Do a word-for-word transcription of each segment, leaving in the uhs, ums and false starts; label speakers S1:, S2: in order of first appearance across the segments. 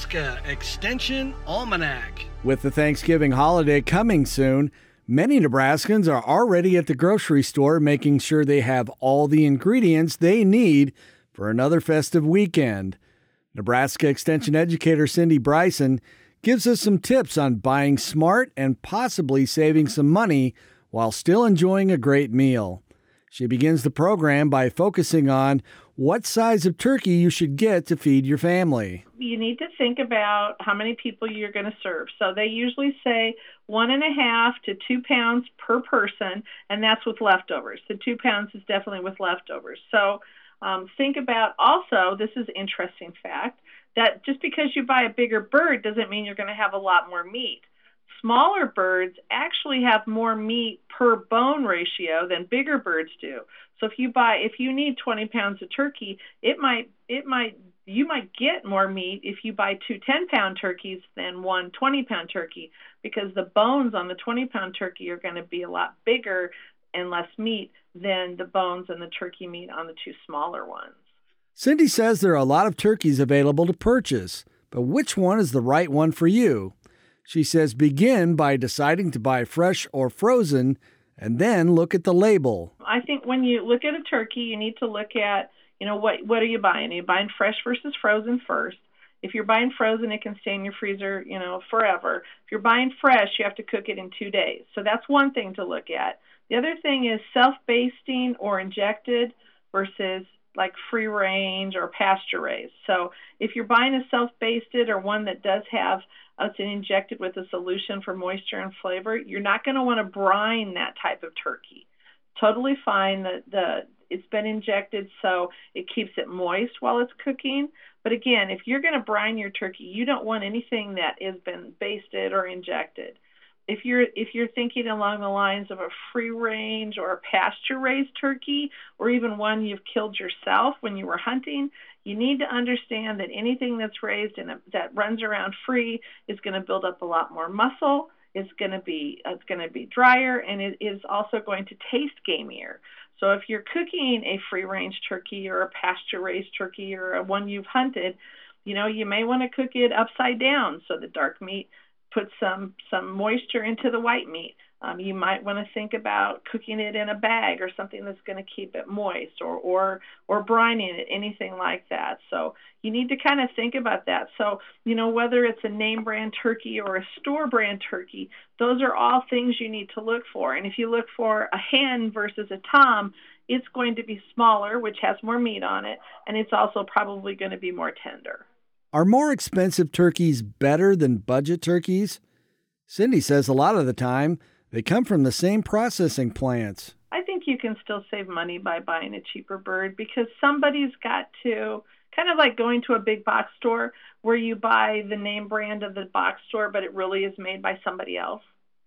S1: Nebraska Extension Almanac.
S2: With the Thanksgiving holiday coming soon, many Nebraskans are already at the grocery store making sure they have all the ingredients they need for another festive weekend. Nebraska Extension educator Cindy Bryson gives us some tips on buying smart and possibly saving some money while still enjoying a great meal. She begins the program by focusing on what size of turkey you should get to feed your family.
S3: You need to think about how many people you're going to serve. So they usually say one and a half to two pounds per person, and that's with leftovers. The two pounds is definitely with leftovers. So um, think about also, this is an interesting fact, that just because you buy a bigger bird doesn't mean you're going to have a lot more meat. Smaller birds actually have more meat per bone ratio than bigger birds do. So if you buy, if you need twenty pounds of turkey, it might, it might, you might get more meat if you buy two ten-pound turkeys than one twenty-pound turkey, because the bones on the twenty-pound turkey are going to be a lot bigger and less meat than the bones and the turkey meat on the two smaller ones.
S2: Cindy says there are a lot of turkeys available to purchase, but which one is the right one for you? She says begin by deciding to buy fresh or frozen, and then look at the label.
S3: I think when you look at a turkey, you need to look at, you know, what what are you buying? Are you buying fresh versus frozen first? If you're buying frozen, it can stay in your freezer, you know, forever. If you're buying fresh, you have to cook it in two days. So that's one thing to look at. The other thing is self-basting or injected versus like free range or pasture raised. So if you're buying a self-basted or one that does have it's injected with a solution for moisture and flavor, you're not going to want to brine that type of turkey. Totally fine that the it's been injected so it keeps it moist while it's cooking. But again, if you're going to brine your turkey, you don't want anything that has been basted or injected. If you're if you're thinking along the lines of a free range or a pasture raised turkey, or even one you've killed yourself when you were hunting, you need to understand that anything that's raised and that runs around free is going to build up a lot more muscle. It's going to be it's going to be drier, and it is also going to taste gamier. So if you're cooking a free range turkey or a pasture raised turkey or a one you've hunted, you know, you may want to cook it upside down so the dark meat puts some some moisture into the white meat. Um, you might want to think about cooking it in a bag or something that's going to keep it moist, or or or brining it, anything like that. So you need to kind of think about that. So, you know, whether it's a name brand turkey or a store brand turkey, those are all things you need to look for. And if you look for a hen versus a tom, it's going to be smaller, which has more meat on it, and it's also probably going to be more tender.
S2: Are more expensive turkeys better than budget turkeys? Cindy says a lot of the time they come from the same processing plants.
S3: I think you can still save money by buying a cheaper bird, because somebody's got to, kind of like going to a big box store where you buy the name brand of the box store, but it really is made by somebody else.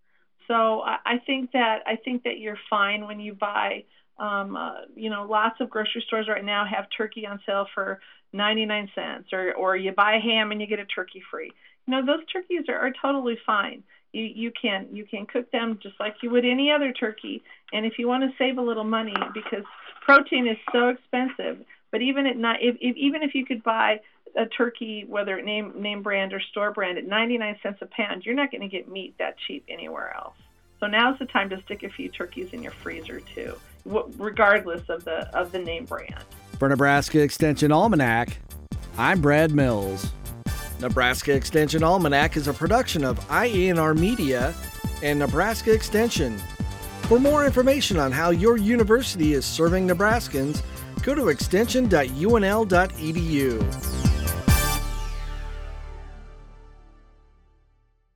S3: So I think that I think that you're fine when you buy, um, uh, you know, lots of grocery stores right now have turkey on sale for ninety-nine cents, or, or you buy a ham and you get a turkey free. You know, those turkeys are, are totally fine. You you can you can cook them just like you would any other turkey. And if you want to save a little money, because protein is so expensive, but even at not if, if even if you could buy a turkey, whether it name name brand or store brand, at ninety-nine cents a pound, you're not going to get meat that cheap anywhere else. So now's the time to stick a few turkeys in your freezer too, regardless of the of the name brand.
S2: For Nebraska Extension Almanac, I'm Brad Mills.
S1: Nebraska Extension Almanac is a production of I A N R Media and Nebraska Extension. For more information on how your university is serving Nebraskans, go to extension dot u n l dot e d u.